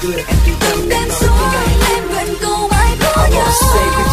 cười em tùy tâm em đêm nói xuống thế này. em gần cầu ai có I nhau. wanna say